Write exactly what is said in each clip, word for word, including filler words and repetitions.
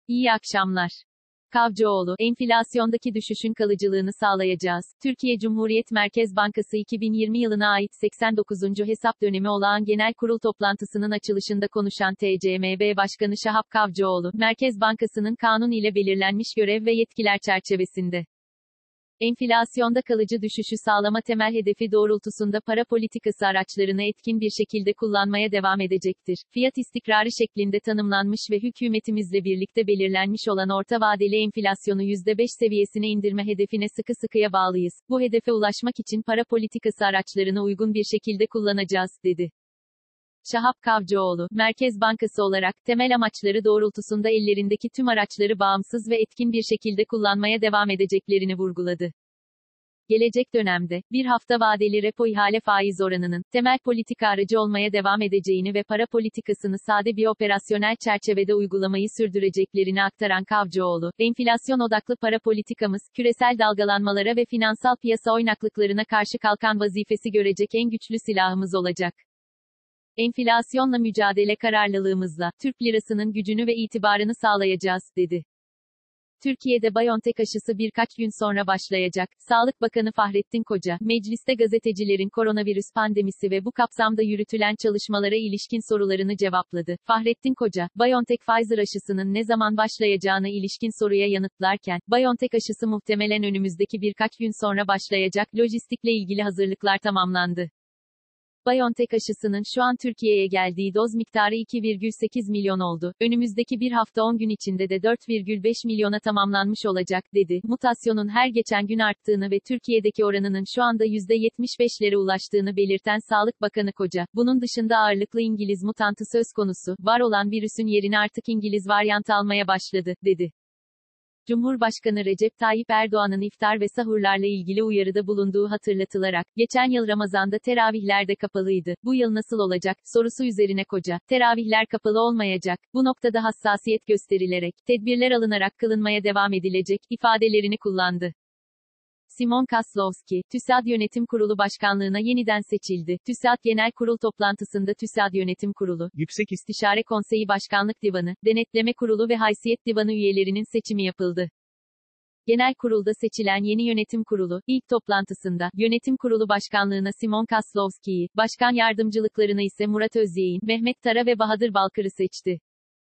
İyi akşamlar. Kavcıoğlu, enflasyondaki düşüşün kalıcılığını sağlayacağız. Türkiye Cumhuriyet Merkez Bankası iki bin yirmi yılına ait seksen dokuzuncu hesap dönemi olağan genel kurul toplantısının açılışında konuşan T C M B Başkanı Şahap Kavcıoğlu, Merkez Bankası'nın kanun ile belirlenmiş görev ve yetkiler çerçevesinde enflasyonda kalıcı düşüşü sağlama temel hedefi doğrultusunda para politikası araçlarını etkin bir şekilde kullanmaya devam edecektir. Fiyat istikrarı şeklinde tanımlanmış ve hükümetimizle birlikte belirlenmiş olan orta vadeli enflasyonu yüzde beş seviyesine indirme hedefine sıkı sıkıya bağlıyız. Bu hedefe ulaşmak için para politikası araçlarını uygun bir şekilde kullanacağız, dedi. Şahap Kavcıoğlu, Merkez Bankası olarak, temel amaçları doğrultusunda ellerindeki tüm araçları bağımsız ve etkin bir şekilde kullanmaya devam edeceklerini vurguladı. Gelecek dönemde, bir hafta vadeli repo ihale faiz oranının, temel politika aracı olmaya devam edeceğini ve para politikasını sade bir operasyonel çerçevede uygulamayı sürdüreceklerini aktaran Kavcıoğlu, enflasyon odaklı para politikamız, küresel dalgalanmalara ve finansal piyasa oynaklıklarına karşı kalkan vazifesi görecek en güçlü silahımız olacak. Enflasyonla mücadele kararlılığımızla, Türk lirasının gücünü ve itibarını sağlayacağız, dedi. Türkiye'de BioNTech aşısı birkaç gün sonra başlayacak. Sağlık Bakanı Fahrettin Koca, mecliste gazetecilerin koronavirüs pandemisi ve bu kapsamda yürütülen çalışmalara ilişkin sorularını cevapladı. Fahrettin Koca, BioNTech Pfizer aşısının ne zaman başlayacağına ilişkin soruya yanıtlarken, BioNTech aşısı muhtemelen önümüzdeki birkaç gün sonra başlayacak, lojistikle ilgili hazırlıklar tamamlandı. BioNTech aşısının şu an Türkiye'ye geldiği doz miktarı iki virgül sekiz milyon oldu. Önümüzdeki bir hafta on gün içinde de dört virgül beş milyona tamamlanmış olacak, dedi. Mutasyonun her geçen gün arttığını ve Türkiye'deki oranının şu anda yüzde yetmiş beşlere ulaştığını belirten Sağlık Bakanı Koca, bunun dışında ağırlıklı İngiliz mutantı söz konusu, var olan virüsün yerini artık İngiliz varyantı almaya başladı, dedi. Cumhurbaşkanı Recep Tayyip Erdoğan'ın iftar ve sahurlarla ilgili uyarıda bulunduğu hatırlatılarak, geçen yıl Ramazan'da teravihler de kapalıydı, bu yıl nasıl olacak, sorusu üzerine Koca, teravihler kapalı olmayacak, bu noktada hassasiyet gösterilerek, tedbirler alınarak kılınmaya devam edilecek, ifadelerini kullandı. Simon Kaslowski, TÜSAD Yönetim Kurulu Başkanlığına yeniden seçildi. TÜSAD Genel Kurul toplantısında TÜSAD Yönetim Kurulu, Yüksek İstişare Konseyi Başkanlık Divanı, Denetleme Kurulu ve Haysiyet Divanı üyelerinin seçimi yapıldı. Genel Kurulda seçilen yeni Yönetim Kurulu, ilk toplantısında, Yönetim Kurulu Başkanlığına Simon Kaslowski'yi, Başkan Yardımcılıklarına ise Murat Özyeğin, Mehmet Tara ve Bahadır Balkır'ı seçti.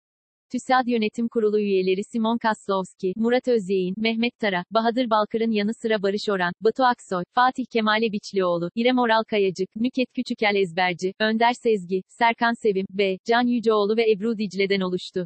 TÜSAD Yönetim Kurulu üyeleri Simon Kaslowski, Murat Özyeğin, Mehmet Tara, Bahadır Balkır'ın yanı sıra Barış Oran, Batu Aksoy, Fatih Kemal Biçlioğlu, İrem Oral Kayacık, Nüket Küçükel Ezberci, Önder Sezgi, Serkan Sevim, B, Can Yüceoğlu ve Ebru Dicle'den oluştu.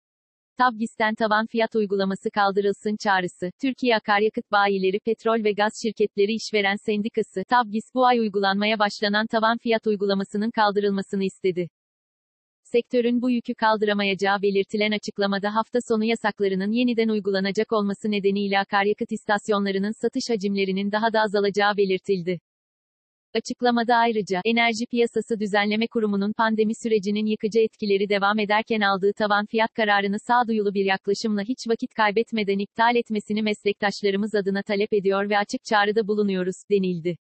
Tabgis'ten tavan fiyat uygulaması kaldırılsın çağrısı. Türkiye Akaryakıt Bayileri Petrol ve Gaz Şirketleri İşveren Sendikası, Tabgis, bu ay uygulanmaya başlanan tavan fiyat uygulamasının kaldırılmasını istedi. Sektörün bu yükü kaldıramayacağı belirtilen açıklamada hafta sonu yasaklarının yeniden uygulanacak olması nedeniyle akaryakıt istasyonlarının satış hacimlerinin daha da azalacağı belirtildi. Açıklamada ayrıca, Enerji Piyasası Düzenleme Kurumu'nun pandemi sürecinin yıkıcı etkileri devam ederken aldığı tavan fiyat kararını sağduyulu bir yaklaşımla hiç vakit kaybetmeden iptal etmesini meslektaşlarımız adına talep ediyor ve açık çağrıda bulunuyoruz, denildi.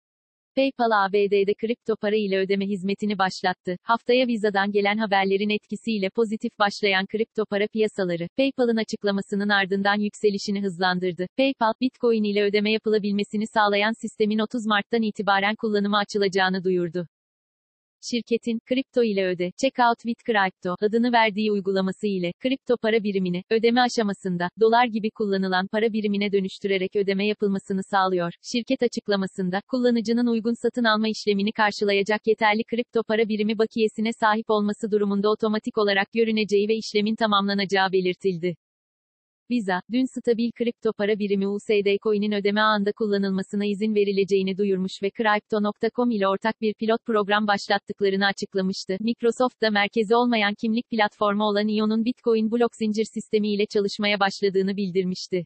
PayPal A B D'de kripto para ile ödeme hizmetini başlattı. Haftaya Visa'dan gelen haberlerin etkisiyle pozitif başlayan kripto para piyasaları, PayPal'ın açıklamasının ardından yükselişini hızlandırdı. PayPal, Bitcoin ile ödeme yapılabilmesini sağlayan sistemin otuz Mart'tan itibaren kullanıma açılacağını duyurdu. Şirketin, kripto ile öde, Checkout with Crypto, adını verdiği uygulaması ile, kripto para birimini, ödeme aşamasında, dolar gibi kullanılan para birimine dönüştürerek ödeme yapılmasını sağlıyor. Şirket açıklamasında, kullanıcının uygun satın alma işlemini karşılayacak yeterli kripto para birimi bakiyesine sahip olması durumunda otomatik olarak görüneceği ve işlemin tamamlanacağı belirtildi. Visa, dün stabil kripto para birimi U S D Coin'in ödeme ağında kullanılmasına izin verileceğini duyurmuş ve Crypto nokta com ile ortak bir pilot program başlattıklarını açıklamıştı. Microsoft da merkezi olmayan kimlik platformu olan Ion'un Bitcoin blok zincir sistemi ile çalışmaya başladığını bildirmişti.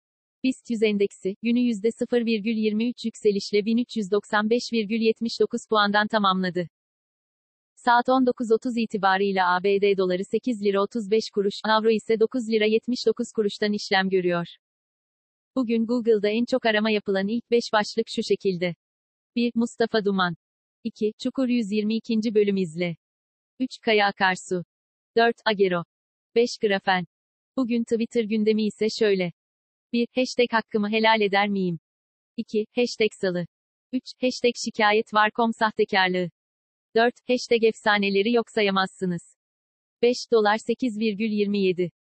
BIST yüz endeksi, günü yüzde sıfır virgül yirmi üç yükselişle bin üç yüz doksan beş virgül yetmiş dokuz puandan tamamladı. Saat on dokuz otuz itibarıyla A B D doları sekiz lira otuz beş kuruş, avro ise dokuz lira yetmiş dokuz kuruştan işlem görüyor. Bugün Google'da en çok arama yapılan ilk beş başlık şu şekilde. bir. Mustafa Duman. iki. Çukur yüz yirmi ikinci bölüm izle. üç. Kaya Akarsu. dört. Agero. beş. Grafen. Bugün Twitter gündemi ise şöyle. bir. Hashtag hakkımı helal eder miyim? iki. Hashtag salı. üç. Hashtag şikayet var nokta com sahtekarlığı. dört. Hashtag efsaneleri yok sayamazsınız. beş. Dolar sekiz virgül yirmi yedi.